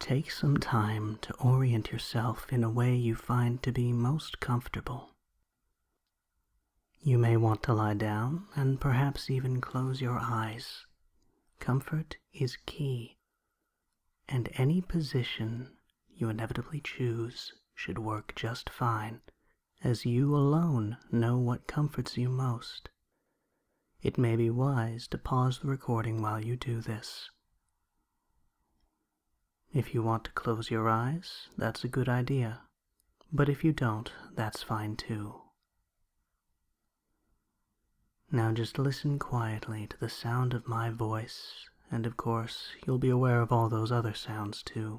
Take some time to orient yourself in a way you find to be most comfortable. You may want to lie down and perhaps even close your eyes. Comfort is key, and any position you inevitably choose should work just fine, as you alone know what comforts you most. It may be wise to pause the recording while you do this. If you want to close your eyes, that's a good idea, but if you don't, that's fine too. Now just listen quietly to the sound of my voice, and of course, you'll be aware of all those other sounds too.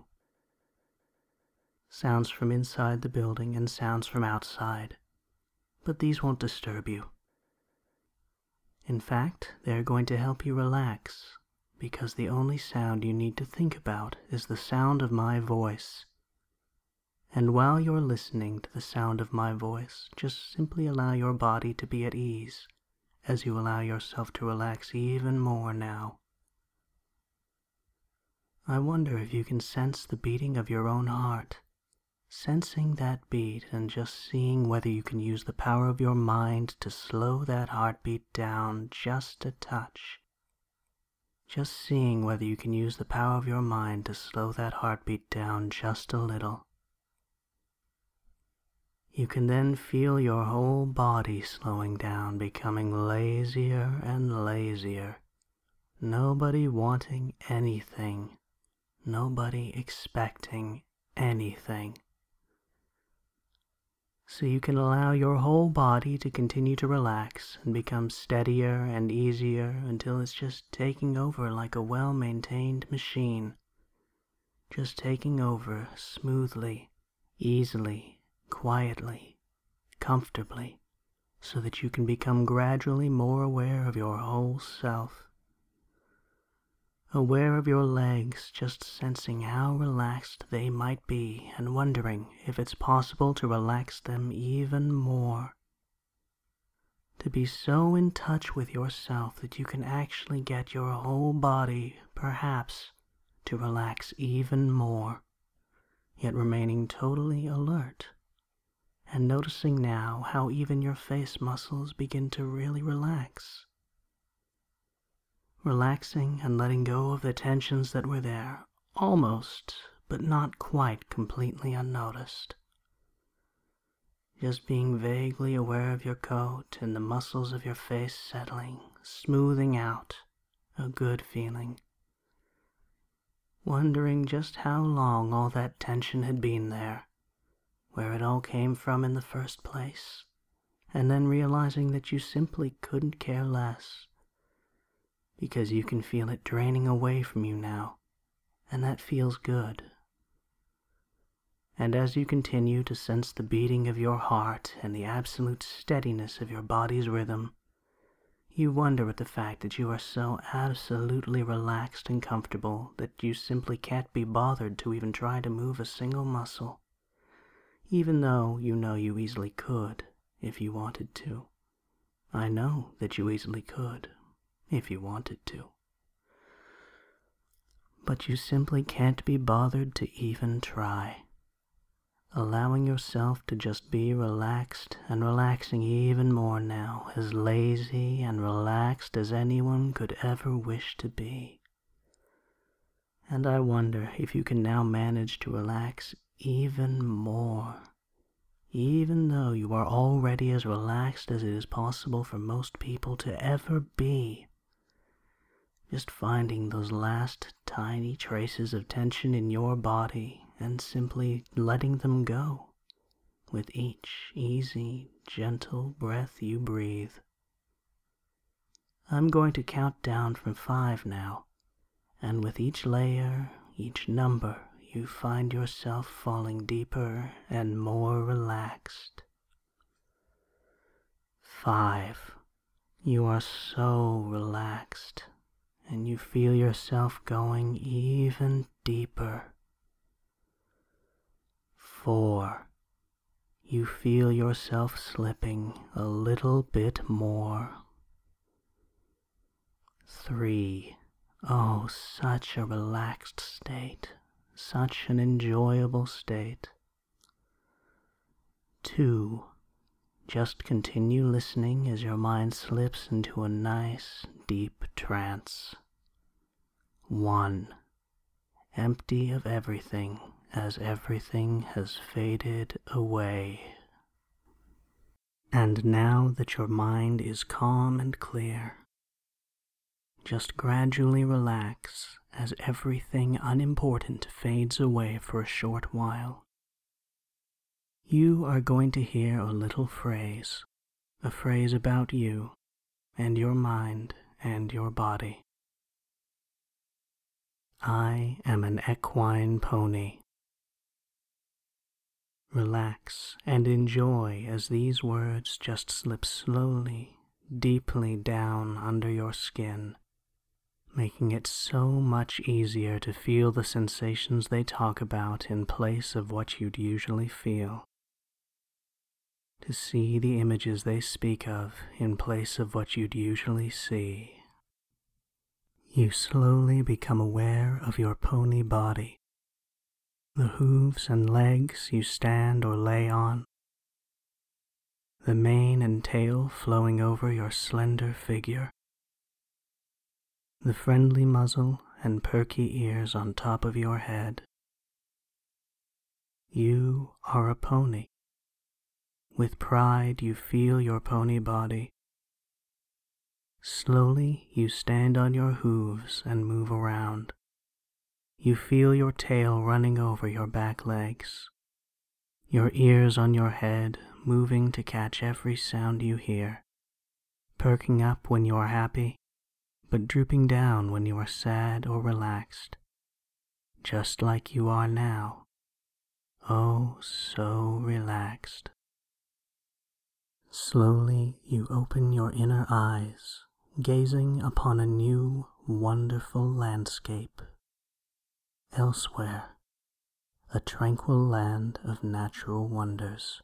Sounds from inside the building and sounds from outside, but these won't disturb you. In fact, they're going to help you relax, because the only sound you need to think about is the sound of my voice. And while you're listening to the sound of my voice, just simply allow your body to be at ease as you allow yourself to relax even more now. I wonder if you can sense the beating of your own heart, sensing that beat and just seeing whether you can use the power of your mind to slow that heartbeat down just a touch. Just seeing whether you can use the power of your mind to slow that heartbeat down just a little. You can then feel your whole body slowing down, becoming lazier and lazier. Nobody wanting anything. Nobody expecting anything. So you can allow your whole body to continue to relax and become steadier and easier until it's just taking over like a well-maintained machine. Just taking over smoothly, easily, quietly, comfortably, so that you can become gradually more aware of your whole self. Aware of your legs, just sensing how relaxed they might be and wondering if it's possible to relax them even more. To be so in touch with yourself that you can actually get your whole body, perhaps, to relax even more, yet remaining totally alert, and noticing now how even your face muscles begin to really relax. Relaxing and letting go of the tensions that were there, almost, but not quite completely unnoticed. Just being vaguely aware of your coat and the muscles of your face settling, smoothing out, a good feeling. Wondering just how long all that tension had been there, where it all came from in the first place, and then realizing that you simply couldn't care less. Because you can feel it draining away from you now, and that feels good. And as you continue to sense the beating of your heart and the absolute steadiness of your body's rhythm, you wonder at the fact that you are so absolutely relaxed and comfortable that you simply can't be bothered to even try to move a single muscle, even though you know you easily could if you wanted to. I know that you easily could if you wanted to. But you simply can't be bothered to even try. Allowing yourself to just be relaxed and relaxing even more now, as lazy and relaxed as anyone could ever wish to be. And I wonder if you can now manage to relax even more, even though you are already as relaxed as it is possible for most people to ever be. Just finding those last tiny traces of tension in your body and simply letting them go with each easy, gentle breath you breathe. I'm going to count down from 5 now, and with each layer, each number, you find yourself falling deeper and more relaxed. 5. You are so relaxed, and you feel yourself going even deeper. 4. You feel yourself slipping a little bit more. 3. Oh, such a relaxed state, such an enjoyable state. 2. Just continue listening as your mind slips into a nice, deep trance. 1. Empty of everything as everything has faded away. And now that your mind is calm and clear, just gradually relax as everything unimportant fades away for a short while. You are going to hear a little phrase, a phrase about you and your mind and your body. I am an equine pony. Relax and enjoy as these words just slip slowly, deeply down under your skin, making it so much easier to feel the sensations they talk about in place of what you'd usually feel, to see the images they speak of in place of what you'd usually see. You slowly become aware of your pony body, the hooves and legs you stand or lay on, the mane and tail flowing over your slender figure, the friendly muzzle and perky ears on top of your head. You are a pony. With pride you feel your pony body. Slowly you stand on your hooves and move around. You feel your tail running over your back legs, your ears on your head moving to catch every sound you hear, perking up when you are happy, but drooping down when you are sad or relaxed, just like you are now. Oh, so relaxed. Slowly you open your inner eyes, gazing upon a new, wonderful landscape. Elsewhere, a tranquil land of natural wonders.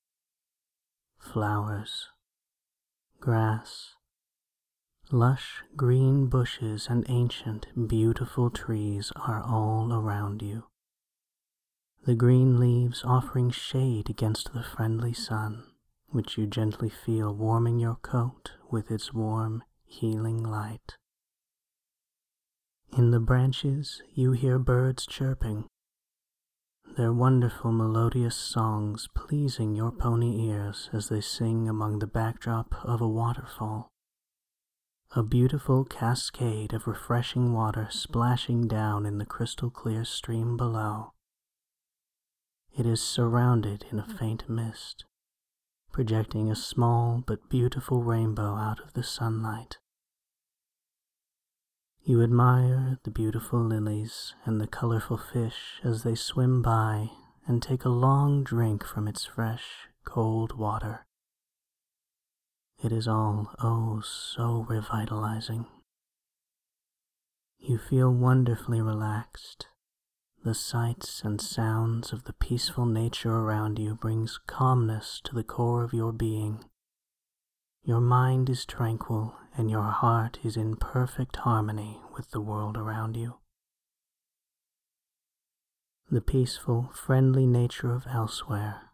Flowers, grass, lush green bushes and ancient, beautiful trees are all around you. The green leaves offering shade against the friendly sun, which you gently feel warming your coat with its warm, healing light. In the branches you hear birds chirping, their wonderful melodious songs pleasing your pony ears as they sing among the backdrop of a waterfall, a beautiful cascade of refreshing water splashing down in the crystal clear stream below. It is surrounded in a faint mist, projecting a small but beautiful rainbow out of the sunlight. You admire the beautiful lilies and the colorful fish as they swim by and take a long drink from its fresh, cold water. It is all, oh, so revitalizing. You feel wonderfully relaxed. The sights and sounds of the peaceful nature around you brings calmness to the core of your being. Your mind is tranquil and your heart is in perfect harmony with the world around you. The peaceful, friendly nature of elsewhere,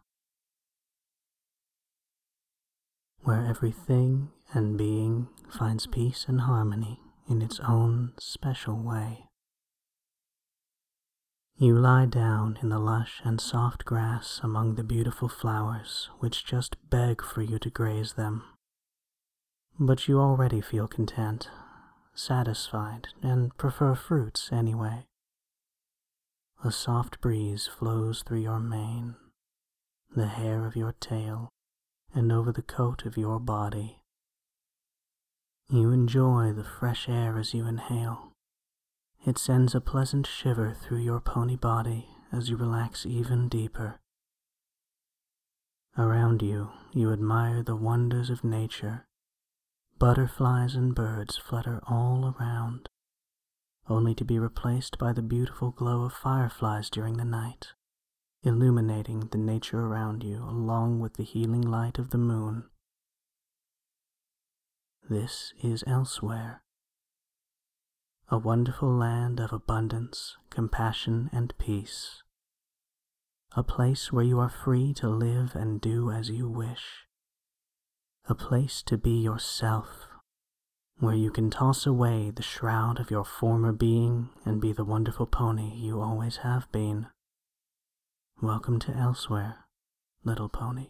where everything and being finds peace and harmony in its own special way. You lie down in the lush and soft grass among the beautiful flowers which just beg for you to graze them. But you already feel content, satisfied, and prefer fruits anyway. A soft breeze flows through your mane, the hair of your tail, and over the coat of your body. You enjoy the fresh air as you inhale. It sends a pleasant shiver through your pony body as you relax even deeper. Around you, you admire the wonders of nature. Butterflies and birds flutter all around, only to be replaced by the beautiful glow of fireflies during the night, illuminating the nature around you along with the healing light of the moon. This is elsewhere. a wonderful land of abundance, compassion, and peace. A place where you are free to live and do as you wish. A place to be yourself, where you can toss away the shroud of your former being and be the wonderful pony you always have been. Welcome to Elsewhere, little pony.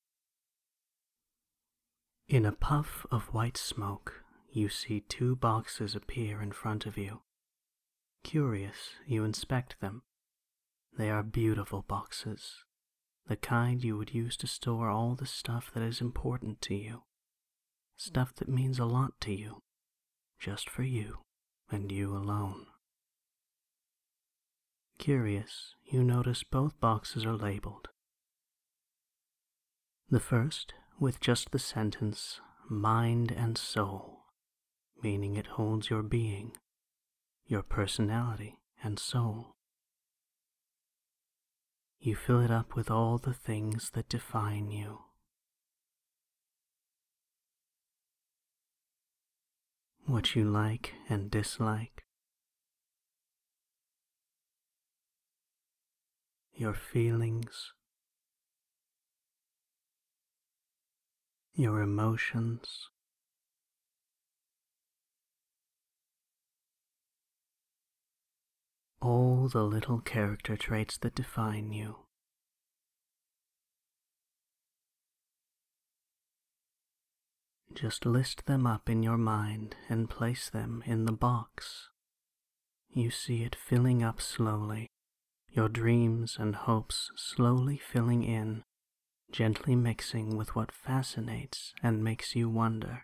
In a puff of white smoke, you see 2 boxes appear in front of you. Curious, you inspect them. They are beautiful boxes, the kind you would use to store all the stuff that is important to you, stuff that means a lot to you, just for you and you alone. Curious, you notice both boxes are labeled. The first with just the sentence, mind and soul, meaning it holds your being, your personality and soul. You fill it up with all the things that define you. What you like and dislike. Your feelings. Your emotions. All the little character traits that define you. Just list them up in your mind and place them in the box. You see it filling up slowly, your dreams and hopes slowly filling in, gently mixing with what fascinates and makes you wonder.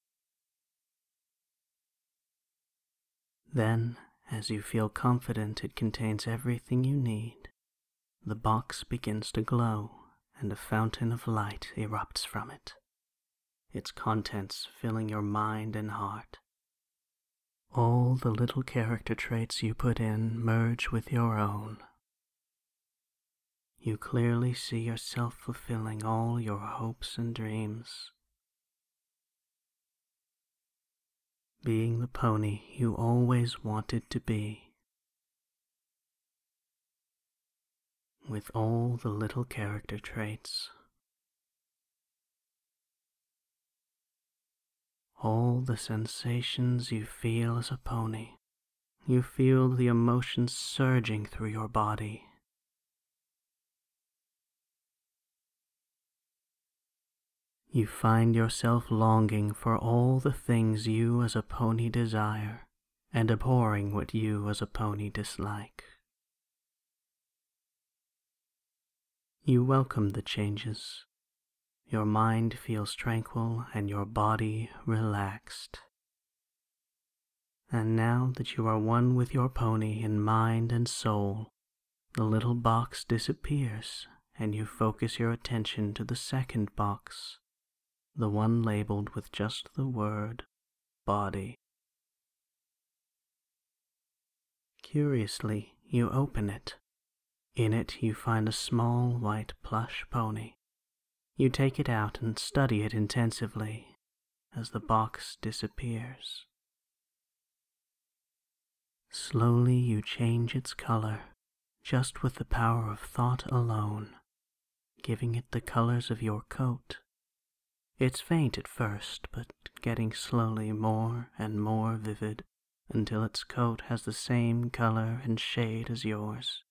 Then, as you feel confident it contains everything you need, the box begins to glow and a fountain of light erupts from it, its contents filling your mind and heart. All the little character traits you put in merge with your own. You clearly see yourself fulfilling all your hopes and dreams, being the pony you always wanted to be, with all the little character traits, all the sensations you feel as a pony. You feel the emotions surging through your body. You find yourself longing for all the things you as a pony desire, and abhorring what you as a pony dislike. You welcome the changes. Your mind feels tranquil and your body relaxed. And now that you are one with your pony in mind and soul, the little box disappears and you focus your attention to the second box, the one labeled with just the word body. Curiously, you open it. In it you find a small white plush pony. You take it out and study it intensively as the box disappears. Slowly you change its color, just with the power of thought alone, giving it the colors of your coat. It's faint at first, but getting slowly more and more vivid until its coat has the same color and shade as yours.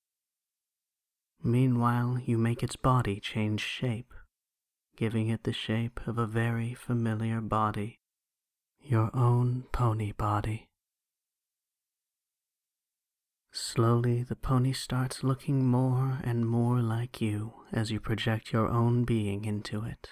Meanwhile, you make its body change shape, giving it the shape of a very familiar body, your own pony body. Slowly, the pony starts looking more and more like you as you project your own being into it.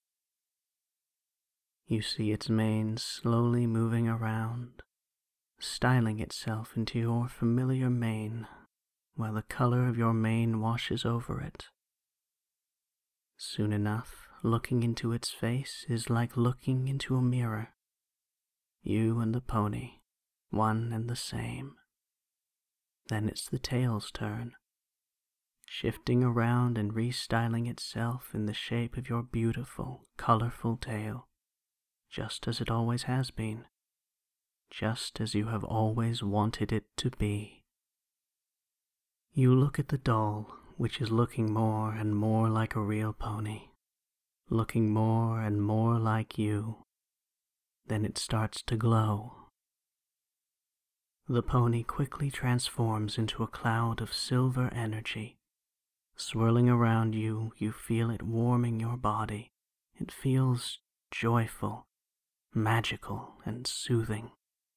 You see its mane slowly moving around, styling itself into your familiar mane, while the color of your mane washes over it. Soon enough, looking into its face is like looking into a mirror. You and the pony, one and the same. Then it's the tail's turn, shifting around and restyling itself in the shape of your beautiful, colorful tail, just as it always has been. just as you have always wanted it to be. You look at the doll, which is looking more and more like a real pony, looking more and more like you. Then it starts to glow. The pony quickly transforms into a cloud of silver energy. Swirling around you, you feel it warming your body. It feels joyful, magical, and soothing.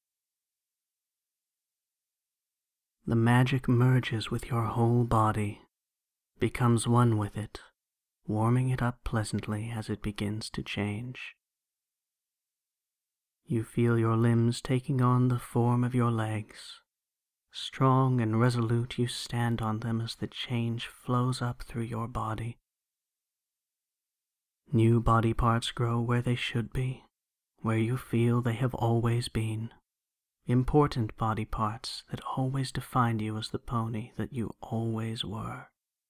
The magic merges with your whole body, becomes one with it, warming it up pleasantly as it begins to change. You feel your limbs taking on the form of your legs. Strong and resolute, you stand on them as the change flows up through your body. New body parts grow where they should be, where you feel they have always been. Important body parts that always defined you as the pony that you always were.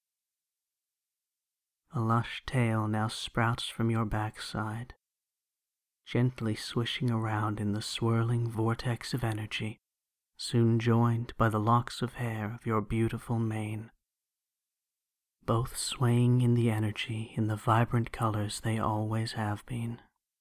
A lush tail now sprouts from your backside, gently swishing around in the swirling vortex of energy, soon joined by the locks of hair of your beautiful mane, both swaying in the energy in the vibrant colors they always have been.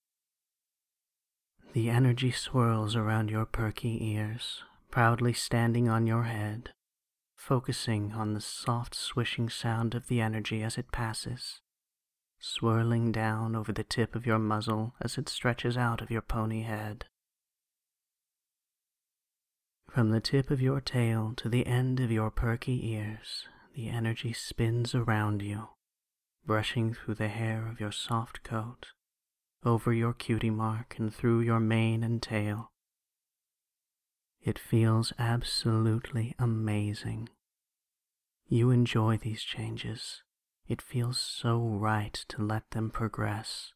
The energy swirls around your perky ears, proudly standing on your head, focusing on the soft swishing sound of the energy as it passes, swirling down over the tip of your muzzle as it stretches out of your pony head. From the tip of your tail to the end of your perky ears, the energy spins around you, brushing through the hair of your soft coat, over your cutie mark and through your mane and tail. It feels absolutely amazing. You enjoy these changes. It feels so right to let them progress.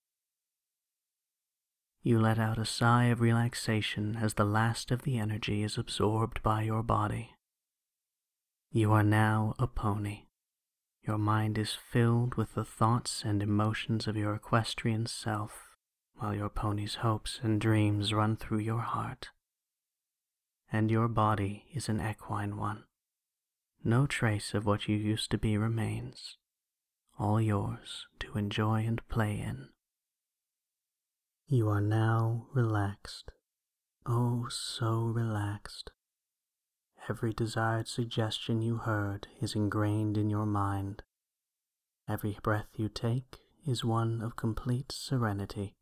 You let out a sigh of relaxation as the last of the energy is absorbed by your body. You are now a pony. Your mind is filled with the thoughts and emotions of your equestrian self, while your pony's hopes and dreams run through your heart. And your body is an equine one. No trace of what you used to be remains, all yours to enjoy and play in. You are now relaxed, oh so relaxed. Every desired suggestion you heard is ingrained in your mind. Every breath you take is one of complete serenity.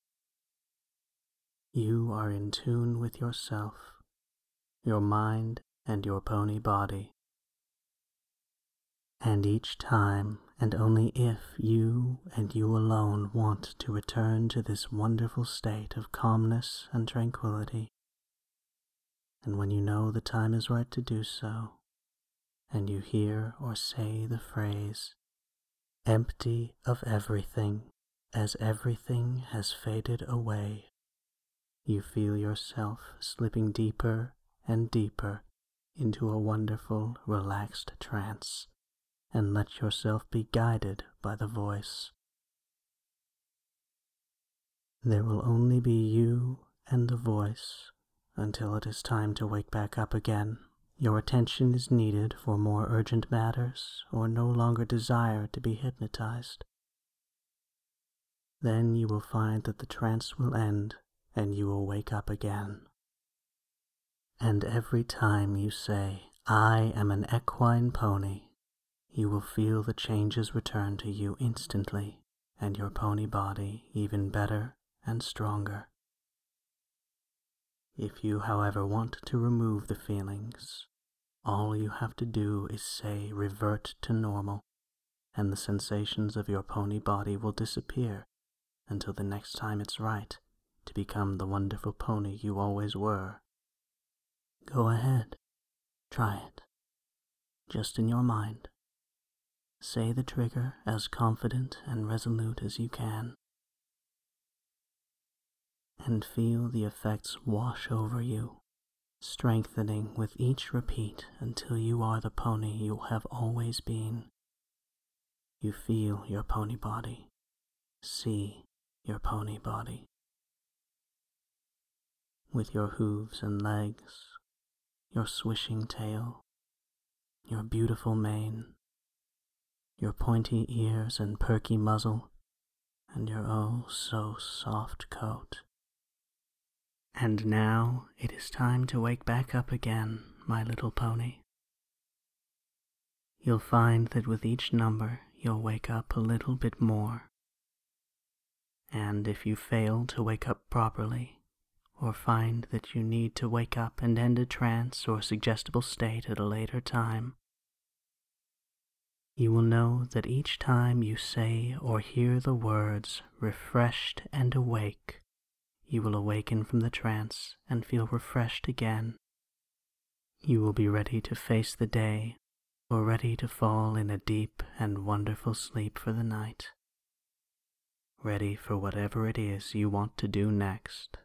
You are in tune with yourself, your mind, and your pony body. And each time, and only if you and you alone want to return to this wonderful state of calmness and tranquility, and when you know the time is right to do so, and you hear or say the phrase, empty of everything, as everything has faded away, you feel yourself slipping deeper and deeper into a wonderful, relaxed trance, and let yourself be guided by the voice. There will only be you and the voice until it is time to wake back up again. Your attention is needed for more urgent matters or no longer desire to be hypnotized. Then you will find that the trance will end and you will wake up again. And every time you say, I am an equine pony, you will feel the changes return to you instantly and your pony body even better and stronger. If you, however, want to remove the feelings, all you have to do is say revert to normal, and the sensations of your pony body will disappear until the next time it's right to become the wonderful pony you always were. Go ahead, try it, just in your mind. Say the trigger as confident and resolute as you can, and feel the effects wash over you, strengthening with each repeat until you are the pony you have always been. You feel your pony body, see your pony body. with your hooves and legs, your swishing tail, your beautiful mane, your pointy ears and perky muzzle, and your oh so soft coat. And now it is time to wake back up again, my little pony. You'll find that with each number you'll wake up a little bit more. And if you fail to wake up properly, or find that you need to wake up and end a trance or suggestible state at a later time, you will know that each time you say or hear the words refreshed and awake, you will awaken from the trance and feel refreshed again. You will be ready to face the day, or ready to fall in a deep and wonderful sleep for the night, ready for whatever it is you want to do next.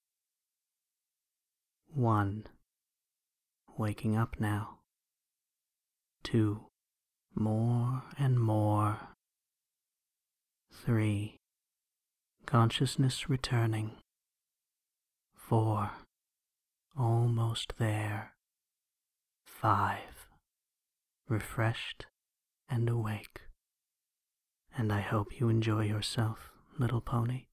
1. Waking up now. 2. More and more. 3. Consciousness returning. 4. Almost there. 5. Refreshed and awake. And I hope you enjoy yourself, little pony.